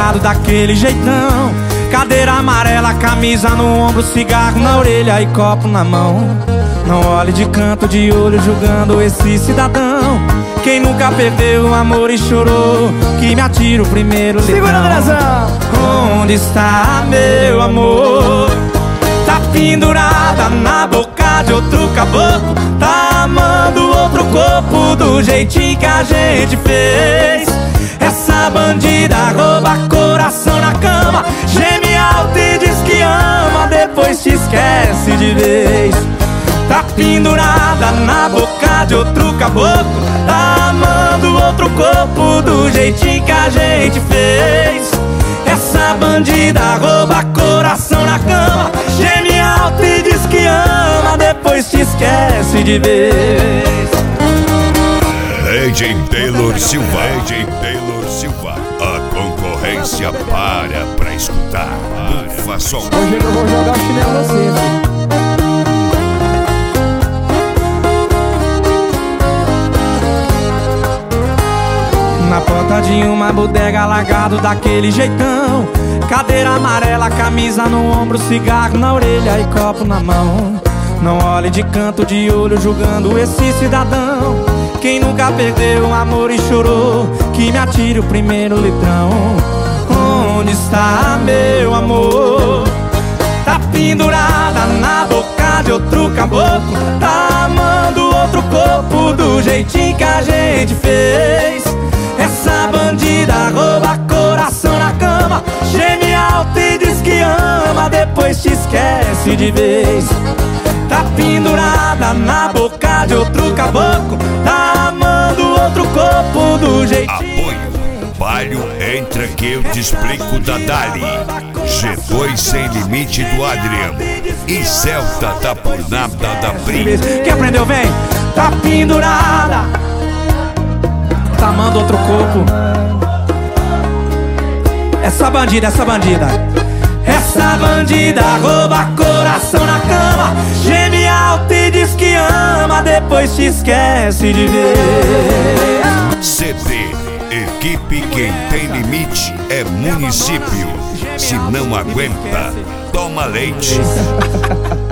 largado daquele jeitão. Cadeira amarela, camisa no ombro, cigarro na orelha e copo na mão. Não olhe de canto de olho julgando esse cidadão. Quem nunca perdeu o amor e chorou, que me atira o primeiro litrão. Segura, Andrezão! Onde está meu amor? Tá pendurada na boca de outro caboclo. Tá amando outro corpo do jeitinho que a gente fez. Essa bandida rouba coração na cama, geme alto e diz que ama, depois te esquece de vez. Tá pendurada na boca de outro caboclo. Tá amando outro corpo do jeitinho que a gente fez. Essa bandida rouba coração na cama, geme alto e diz que ama, depois te esquece de vez. AJ Taylor Silva, AJ Taylor Silva. A concorrência para pra escutar. Bufa som. Hoje eu não vou jogar o chinelo no você, filho. Na porta de uma bodega, largado daquele jeitão. Cadeira amarela, camisa no ombro, cigarro na orelha e copo na mão. Não olhe de canto de olho julgando esse cidadão. Quem nunca perdeu o amor e chorou, que me atire o primeiro litrão. Onde está meu amor? Tá pendurada na boca de outro caboclo. Tá amando outro corpo do jeitinho que a gente fez. Essa bandida rouba coração na cama, geme alto e diz que ama, depois te esquece de vez. Tá pendurada na boca de outro caboclo. Tá amando outro corpo do jeitinho. Apoio Balho, entra que eu te explico da Dali. G2 Sem Limite do Adriano e Celta tá por nada da Brim. Quem aprendeu, vem. Tá pendurada, tá amando outro corpo. Essa bandida, essa bandida. Essa bandida rouba coração na cama, geme alto e diz que ama, depois te esquece de ver. CD, equipe Quem Tem Limite é município. Se não aguenta, toma leite.